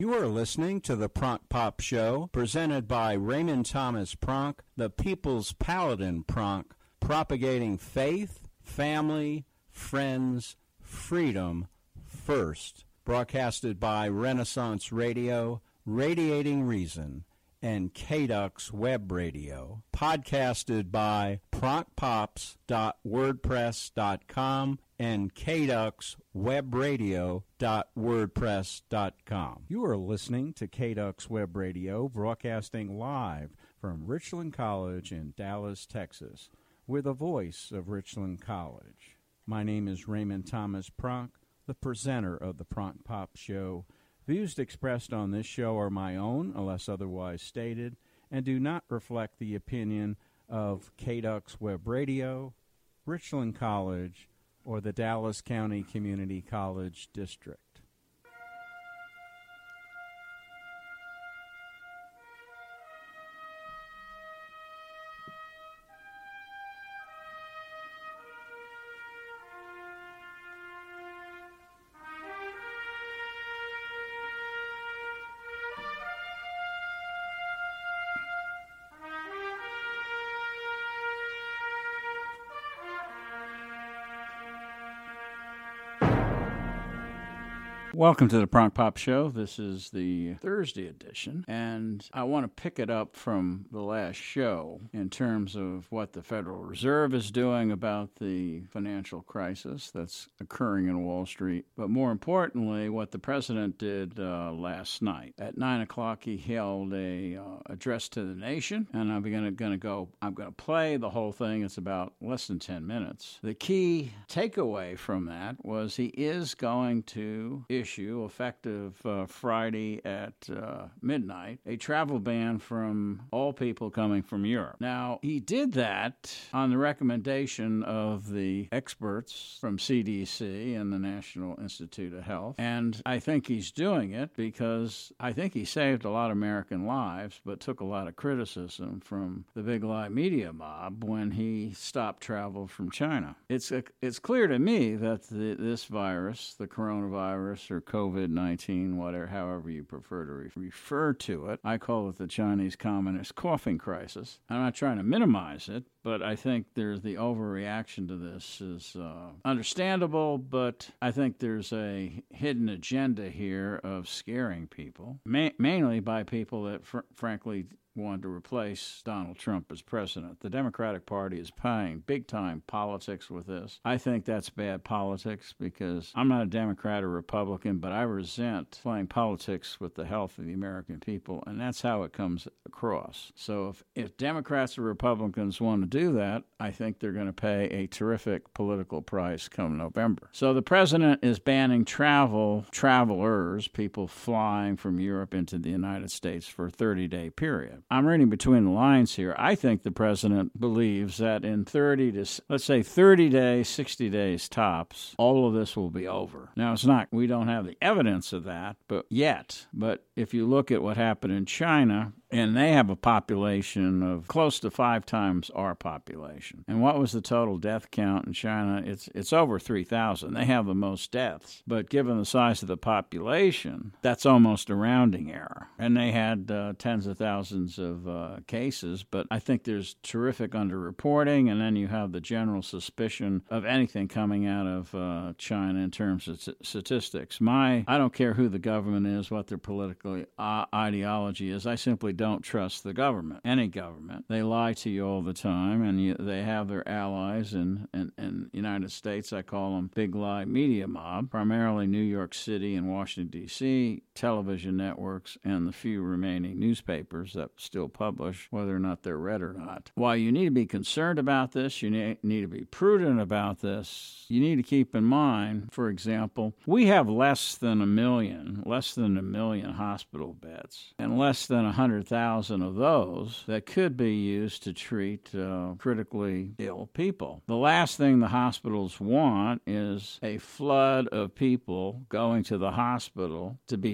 You are listening to the Pronk Pop Show, presented by Raymond Thomas Pronk, the People's Paladin Pronk, propagating faith, family, friends, freedom first. Broadcasted by Renaissance Radio, Radiating Reason, and KDUX Web Radio. Podcasted by pronkpops.wordpress.com and kduxwebradio.wordpress.com. You are listening to KDUX Web Radio, broadcasting live from Richland College in Dallas, Texas. We're the voice of Richland College. My name is Raymond Thomas Pronk, the presenter of the Pronk Pop Show. Views expressed on this show are my own, unless otherwise stated, and do not reflect the opinion of KDUX Web Radio, Richland College, or the Dallas County Community College District. Welcome to the Pronk Pop Show. This is the Thursday edition, and I want to pick it up from the last show in terms of what the Federal Reserve is doing about the financial crisis that's occurring in Wall Street, but more importantly, what the president did last night. At 9 o'clock, he held a address to the nation, and I'm going to play the whole thing. It's about less than 10 minutes. The key takeaway from that was he is going to issue, effective Friday at midnight, a travel ban from all people coming from Europe. Now, he did that on the recommendation of the experts from CDC and the National Institute of Health, and I think he's doing it because I think he saved a lot of American lives, but took a lot of criticism from the big lie media mob when he stopped travel from China. It's clear to me that this virus, the coronavirus or COVID-19, whatever, however you prefer to refer to it. I call it the Chinese Communist coughing crisis. I'm not trying to minimize it, but I think there's the overreaction to this is understandable, but I think there's a hidden agenda here of scaring people, mainly by people that, frankly, wanted to replace Donald Trump as president. The Democratic Party is playing big-time politics with this. I think that's bad politics because I'm not a Democrat or Republican, but I resent playing politics with the health of the American people, and that's how it comes across. So if Democrats or Republicans want to do that, I think they're going to pay a terrific political price come November. So the president is banning travelers, people flying from Europe into the United States for a 30-day period. I'm reading between the lines here. I think the president believes that in 30 days, 60 days tops, all of this will be over. Now, it's not, we don't have the evidence of that, but if you look at what happened in China, and they have a population of close to 5 times our population. And what was the total death count in China? It's over 3,000. They have the most deaths. But given the size of the population, that's almost a rounding error. And they had tens of thousands of cases. But I think there's terrific underreporting, and then you have the general suspicion of anything coming out of China in terms of statistics. I don't care who the government is, what their political ideology is. I simply don't trust the government, any government. They lie to you all the time, and they have their allies in the United States. I call them big lie media mob, primarily New York City and Washington, D.C., television networks, and the few remaining newspapers that still publish, whether or not they're read or not. While you need to be concerned about this, you need to be prudent about this, you need to keep in mind, for example, we have less than a million hospital beds, and less than 100,000 of those that could be used to treat critically ill people. The last thing the hospitals want is a flood of people going to the hospital to be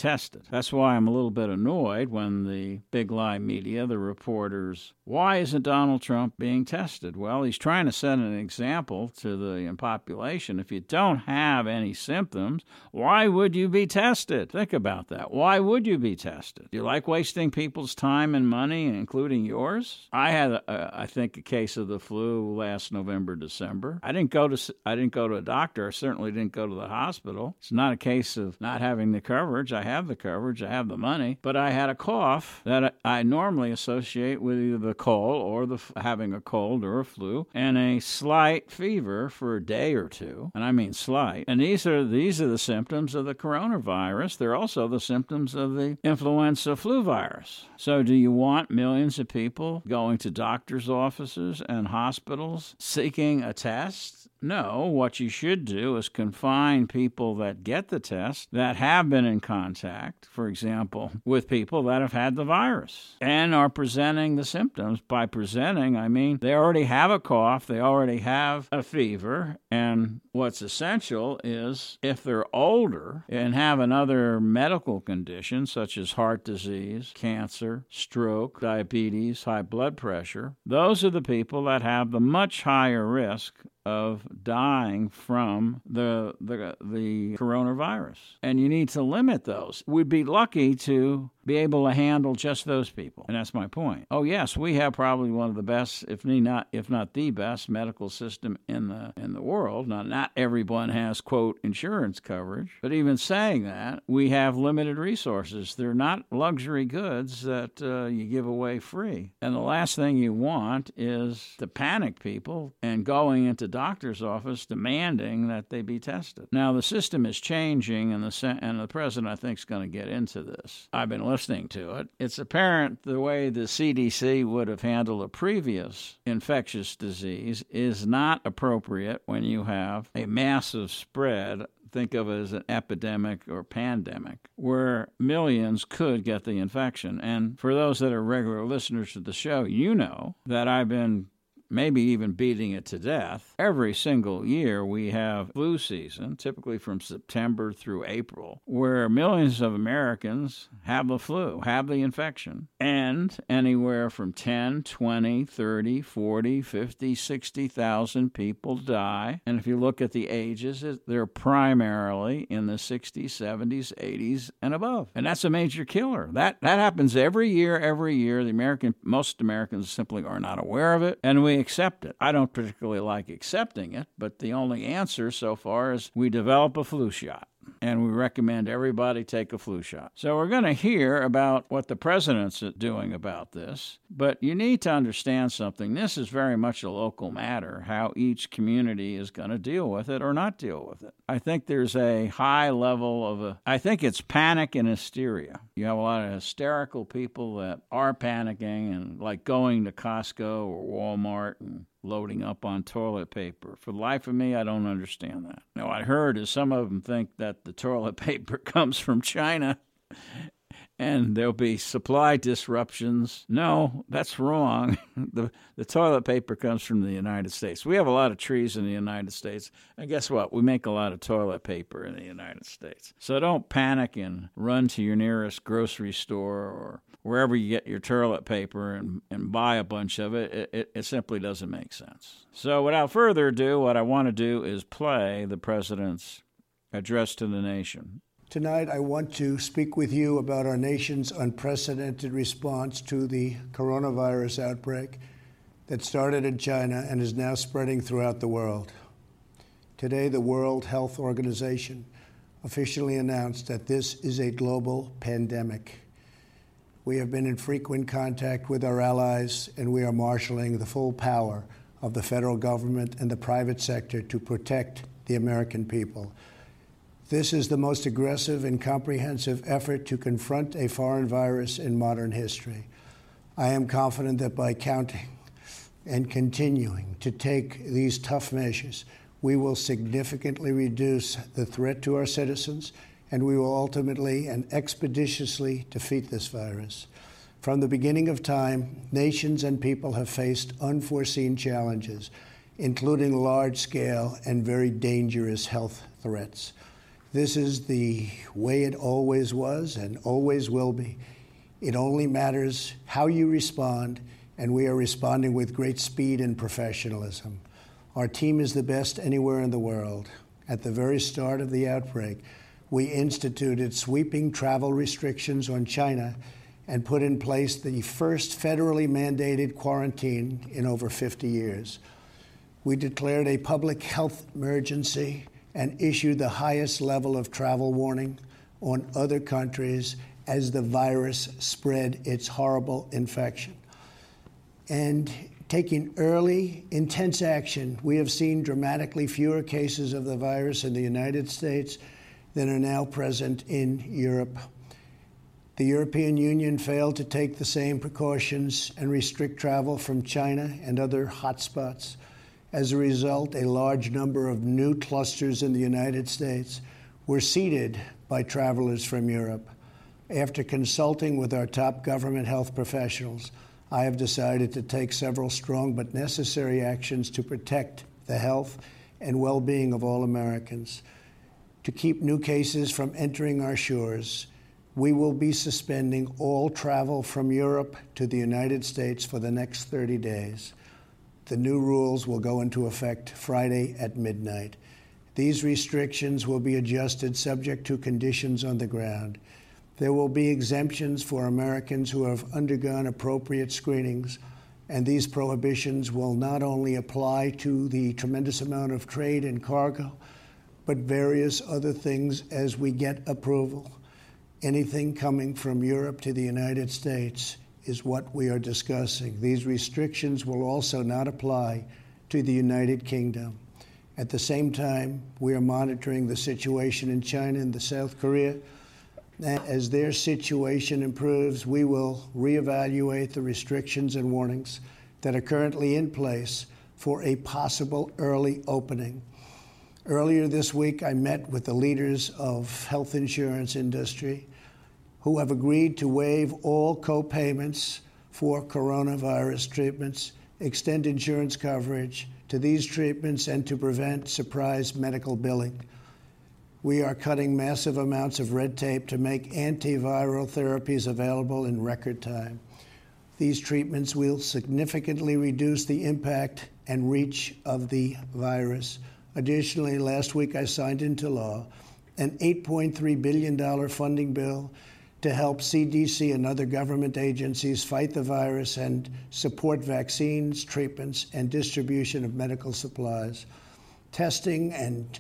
tested. That's why I'm a little bit annoyed when the big lie media, the reporters, why isn't Donald Trump being tested? Well, he's trying to set an example to the population. If you don't have any symptoms, why would you be tested? Think about that. Why would you be tested? Do you like wasting people's time and money, including yours? I had, I think, a case of the flu last November, December. I didn't go to a doctor. I certainly didn't go to the hospital. It's not a case of not having the coverage. I have the coverage. I have the money. But I had a cough that I normally associate with either the cold or having a cold or a flu, and a slight fever for a day or two. And I mean slight. And these are the symptoms of the coronavirus. They're also the symptoms of the influenza flu virus. So do you want millions of people going to doctors' offices and hospitals seeking a test? No, what you should do is confine people that get the test that have been in contact, for example, with people that have had the virus and are presenting the symptoms. By presenting, I mean they already have a cough, they already have a fever, and what's essential is if they're older and have another medical condition such as heart disease, cancer, stroke, diabetes, high blood pressure, those are the people that have the much higher risk of dying from the coronavirus. And you need to limit those. We'd be lucky to be able to handle just those people. And that's my point. Oh, yes, we have probably one of the best, if not the best, medical system in the world. Now, not everyone has, quote, insurance coverage. But even saying that, we have limited resources. They're not luxury goods that you give away free. And the last thing you want is to panic people and going into doctor's office demanding that they be tested. Now, the system is changing, and the president, I think, is going to get into this. I've been listening to it. It's apparent the way the CDC would have handled a previous infectious disease is not appropriate when you have a massive spread. Think of it as an epidemic or pandemic, where millions could get the infection. And for those that are regular listeners to the show, you know that I've been maybe even beating it to death. Every single year we have flu season, typically from September through April, where millions of Americans have the flu, have the infection, and anywhere from 10, 20, 30, 40, 50, 60,000 people die. And if you look at the ages, they're primarily in the 60s, 70s, 80s, and above. And that's a major killer. That happens every year. Most Americans simply are not aware of it, and we accept it. I don't particularly like accepting it, but the only answer so far is we develop a flu shot. And we recommend everybody take a flu shot. So we're going to hear about what the president's doing about this. But you need to understand something. This is very much a local matter, how each community is going to deal with it or not deal with it. I think there's a high level I think it's panic and hysteria. You have a lot of hysterical people that are panicking and like going to Costco or Walmart and loading up on toilet paper. For the life of me, I don't understand that. Now, what I heard is some of them think that the toilet paper comes from China and there'll be supply disruptions. No, that's wrong. The toilet paper comes from the United States. We have a lot of trees in the United States. And guess what? We make a lot of toilet paper in the United States. So don't panic and run to your nearest grocery store or wherever you get your toilet paper and buy a bunch of it. It simply doesn't make sense. So without further ado, what I want to do is play the president's address to the nation. Tonight, I want to speak with you about our nation's unprecedented response to the coronavirus outbreak that started in China and is now spreading throughout the world. Today, the World Health Organization officially announced that this is a global pandemic. We have been in frequent contact with our allies, and we are marshaling the full power of the federal government and the private sector to protect the American people. This is the most aggressive and comprehensive effort to confront a foreign virus in modern history. I am confident that by counting and continuing to take these tough measures, we will significantly reduce the threat to our citizens, and we will ultimately and expeditiously defeat this virus. From the beginning of time, nations and people have faced unforeseen challenges, including large-scale and very dangerous health threats. This is the way it always was and always will be. It only matters how you respond, and we are responding with great speed and professionalism. Our team is the best anywhere in the world. At the very start of the outbreak, we instituted sweeping travel restrictions on China and put in place the first federally mandated quarantine in over 50 years. We declared a public health emergency and issued the highest level of travel warning on other countries as the virus spread its horrible infection. And taking early, intense action, we have seen dramatically fewer cases of the virus in the United States than are now present in Europe. The European Union failed to take the same precautions and restrict travel from China and other hotspots. As a result, a large number of new clusters in the United States were seeded by travelers from Europe. After consulting with our top government health professionals, I have decided to take several strong but necessary actions to protect the health and well-being of all Americans. To keep new cases from entering our shores, we will be suspending all travel from Europe to the United States for the next 30 days. The new rules will go into effect Friday at midnight. These restrictions will be adjusted subject to conditions on the ground. There will be exemptions for Americans who have undergone appropriate screenings, and these prohibitions will not only apply to the tremendous amount of trade and cargo, but various other things as we get approval. Anything coming from Europe to the United States is what we are discussing. These restrictions will also not apply to the United Kingdom. At the same time, we are monitoring the situation in China and South Korea. And as their situation improves, we will reevaluate the restrictions and warnings that are currently in place for a possible early opening. Earlier this week, I met with the leaders of health insurance industry who have agreed to waive all co-payments for coronavirus treatments, extend insurance coverage to these treatments, and to prevent surprise medical billing. We are cutting massive amounts of red tape to make antiviral therapies available in record time. These treatments will significantly reduce the impact and reach of the virus. Additionally, last week I signed into law an $8.3 billion funding bill to help CDC and other government agencies fight the virus and support vaccines, treatments, and distribution of medical supplies. Testing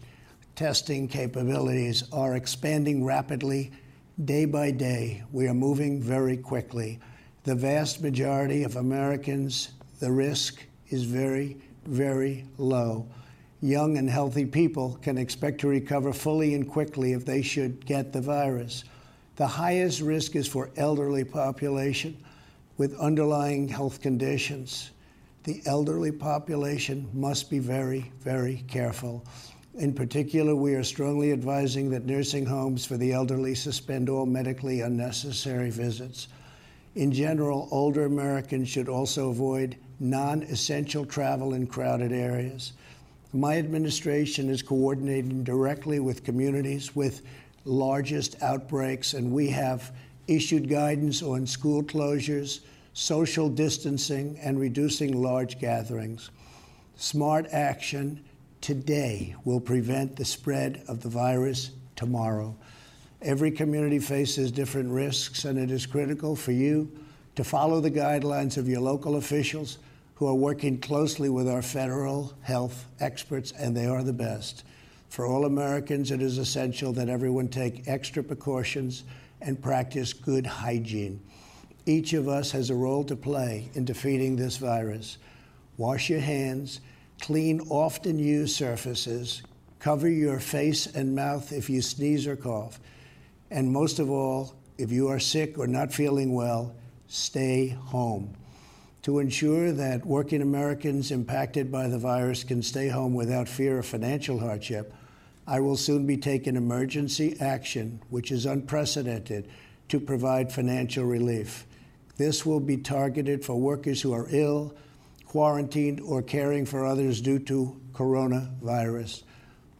capabilities are expanding rapidly day by day. We are moving very quickly. The vast majority of Americans, the risk is very, very low. Young and healthy people can expect to recover fully and quickly if they should get the virus. The highest risk is for elderly population with underlying health conditions. The elderly population must be very, very careful. In particular, we are strongly advising that nursing homes for the elderly suspend all medically unnecessary visits. In general, older Americans should also avoid non-essential travel in crowded areas. My administration is coordinating directly with communities with largest outbreaks, and we have issued guidance on school closures, social distancing, and reducing large gatherings. Smart action today will prevent the spread of the virus tomorrow. Every community faces different risks, and it is critical for you to follow the guidelines of your local officials who are working closely with our federal health experts, and they are the best. For all Americans, it is essential that everyone take extra precautions and practice good hygiene. Each of us has a role to play in defeating this virus. Wash your hands, clean often used surfaces, cover your face and mouth if you sneeze or cough, and most of all, if you are sick or not feeling well, stay home. To ensure that working Americans impacted by the virus can stay home without fear of financial hardship, I will soon be taking emergency action, which is unprecedented, to provide financial relief. This will be targeted for workers who are ill, quarantined, or caring for others due to coronavirus.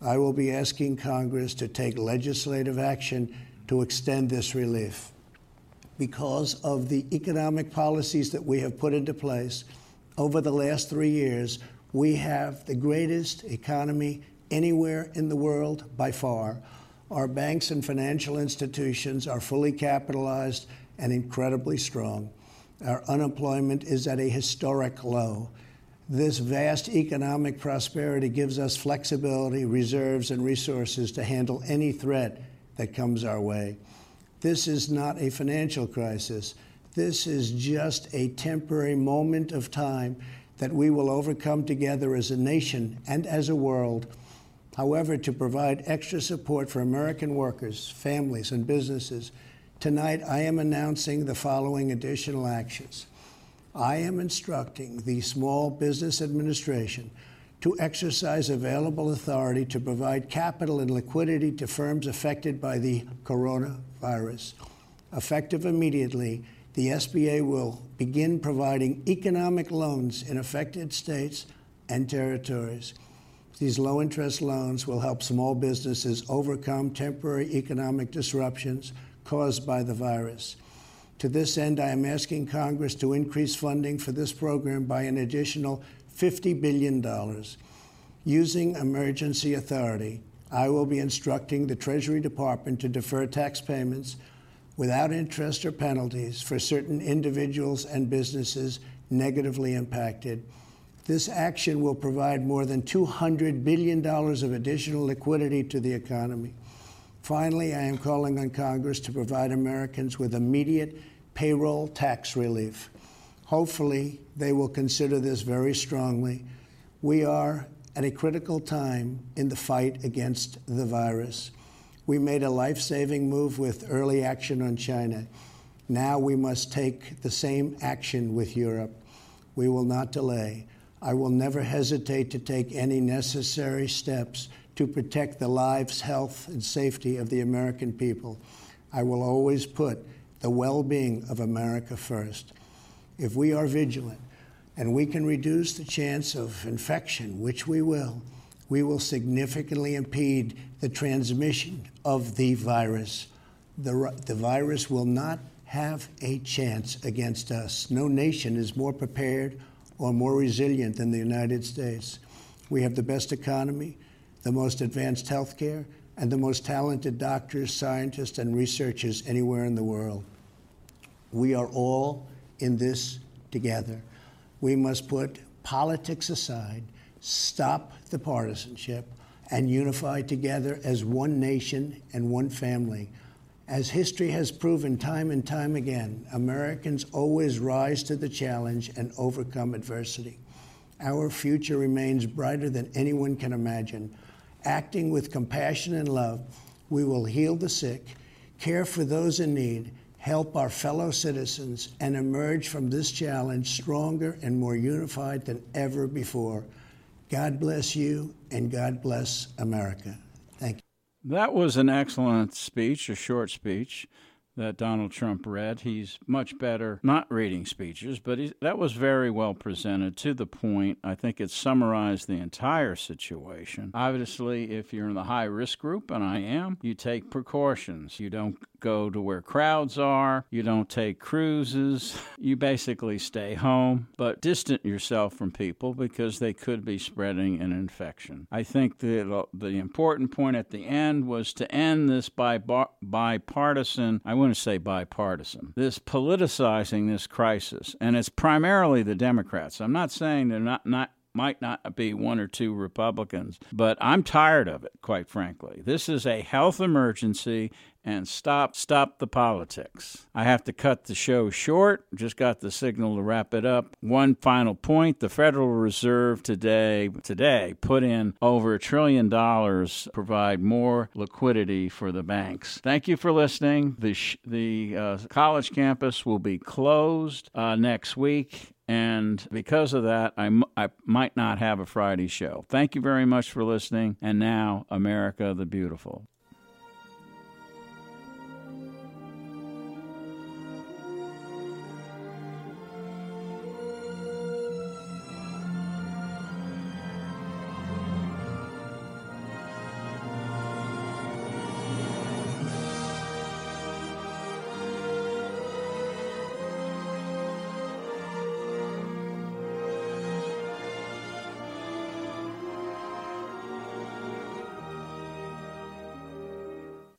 I will be asking Congress to take legislative action to extend this relief. Because of the economic policies that we have put into place over the last 3 years, we have the greatest economy anywhere in the world by far. Our banks and financial institutions are fully capitalized and incredibly strong. Our unemployment is at a historic low. This vast economic prosperity gives us flexibility, reserves, and resources to handle any threat that comes our way. This is not a financial crisis. This is just a temporary moment of time that we will overcome together as a nation and as a world. However, to provide extra support for American workers, families, and businesses, tonight I am announcing the following additional actions. I am instructing the Small Business Administration to exercise available authority to provide capital and liquidity to firms affected by the coronavirus. Effective immediately, the SBA will begin providing economic loans in affected states and territories. These low-interest loans will help small businesses overcome temporary economic disruptions caused by the virus. To this end, I am asking Congress to increase funding for this program by an additional $50 billion. Using emergency authority, I will be instructing the Treasury Department to defer tax payments without interest or penalties for certain individuals and businesses negatively impacted. This action will provide more than $200 billion of additional liquidity to the economy. Finally, I am calling on Congress to provide Americans with immediate payroll tax relief. Hopefully, they will consider this very strongly. We are at a critical time in the fight against the virus. We made a life-saving move with early action on China. Now we must take the same action with Europe. We will not delay. I will never hesitate to take any necessary steps to protect the lives, health, and safety of the American people. I will always put the well-being of America first. If we are vigilant and we can reduce the chance of infection, which we will significantly impede the transmission of the virus. The virus will not have a chance against us. No nation is more prepared or more resilient than the United States. We have the best economy, the most advanced health care, and the most talented doctors, scientists, and researchers anywhere in the world. We are all in this together. We must put politics aside, stop the partisanship, and unify together as one nation and one family. As history has proven time and time again, Americans always rise to the challenge and overcome adversity. Our future remains brighter than anyone can imagine. Acting with compassion and love, we will heal the sick, care for those in need, help our fellow citizens, and emerge from this challenge stronger and more unified than ever before. God bless you, and God bless America. Thank you. That was an excellent speech, a short speech that Donald Trump read. He's much better not reading speeches, but that was very well presented, to the point. I think it summarized the entire situation. Obviously, if you're in the high-risk group, and I am, you take precautions. You don't go to where crowds are. You don't take cruises. You basically stay home, but distant yourself from people because they could be spreading an infection. I think the important point at the end was to end this bipartisan, I wouldn't say bipartisan, this politicizing this crisis. And it's primarily the Democrats. I'm not saying they're might not be one or two Republicans, but I'm tired of it, quite frankly. This is a health emergency, and stop the politics. I have to cut the show short. Just got the signal to wrap it up. One final point. The Federal Reserve today put in over $1 trillion to provide more liquidity for the banks. Thank you for listening. The college campus will be closed next week. And because of that, I might not have a Friday show. Thank you very much for listening. And now, America the Beautiful.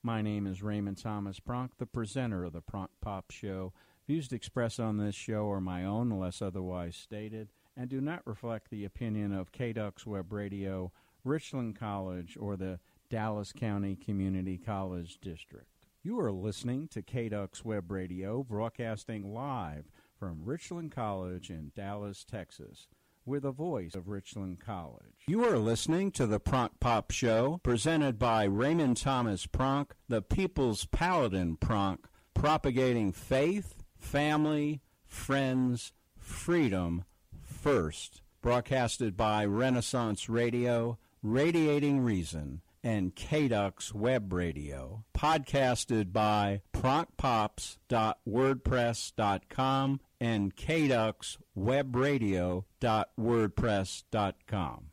My name is Raymond Thomas Pronk, the presenter of the Pronk Pop Show. Views expressed on this show are my own unless otherwise stated and do not reflect the opinion of KDUX Web Radio, Richland College, or the Dallas County Community College District. You are listening to KDUX Web Radio, broadcasting live from Richland College in Dallas, Texas. We're the voice of Richland College. You are listening to the Pronk Pop Show, presented by Raymond Thomas Pronk, the People's Paladin Pronk, propagating faith, family, friends, freedom first. Broadcasted by Renaissance Radio, Radiating Reason, and KDUX Web Radio. Podcasted by pronkpops.wordpress.com and kduxwebradio.wordpress.com.